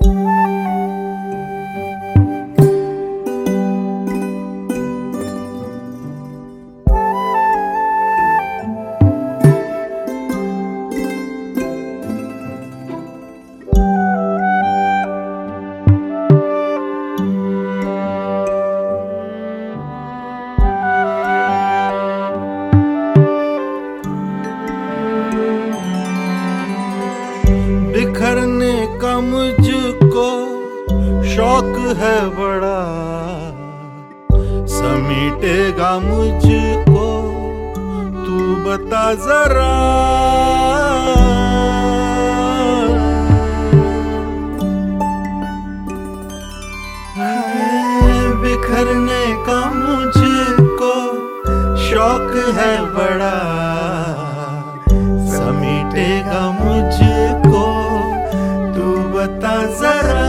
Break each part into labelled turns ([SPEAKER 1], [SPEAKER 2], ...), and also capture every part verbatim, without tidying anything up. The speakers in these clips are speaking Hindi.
[SPEAKER 1] बिखरने का मुझको शौक है बड़ा, समेटेगा मुझको तू बता जरा। बिखरने का मुझको शौक है बड़ा, समेटेगा मुझको तू बता जरा।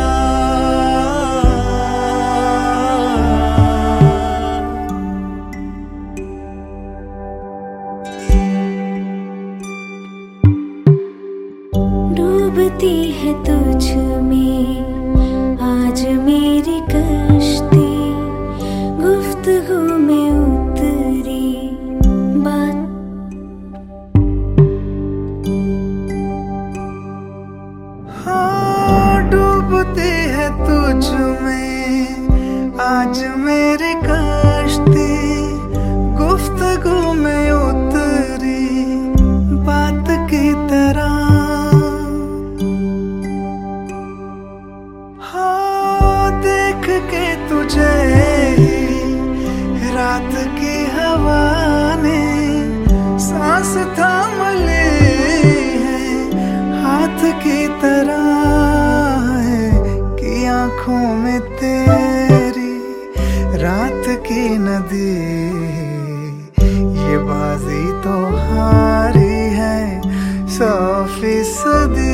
[SPEAKER 2] डूबती है तुझ में आज मेरी कश्ती, गुफ्तगू में उतरी बात।
[SPEAKER 3] हाँ, डूबती है तुझ में आज मेरी कश्ती, गुफ्तगू में उतरी बात की तरह। हाँ, देख के तुझे रात की हवा ने सांस थाम ली है, हाथ की तरह है कि आंखों में तेरी रात की नदी। ये बाजी तो हारी है सौ फीसदी।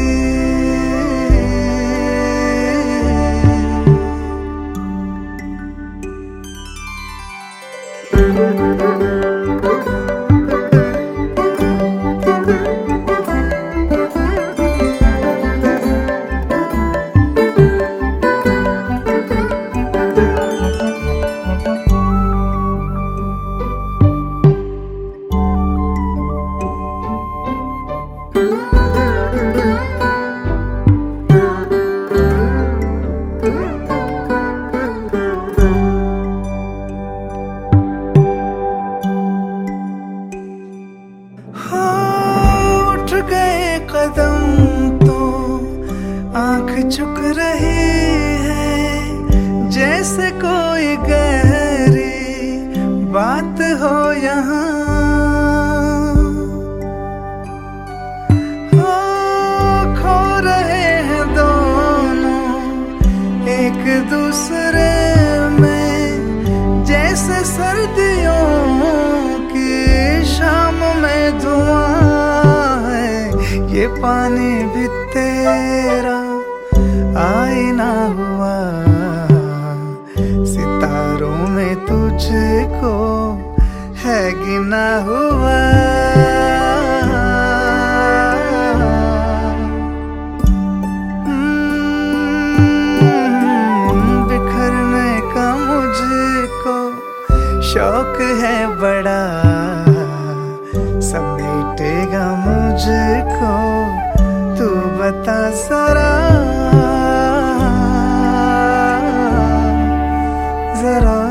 [SPEAKER 3] गए कदम तो आंख झुक रही है, जैसे कोई गहरी बात हो यहाँ। हाँ, खो रहे हैं दोनों एक दूसरे में, जैसे सर्दियों की शाम में धुआं। ये पानी भी तेरा आईना हुआ, सितारों में तुझको है गिना हुआ। बिखरने का मुझको शौक है बड़ा, समेटेगा मुझको तू बता जरा जरा।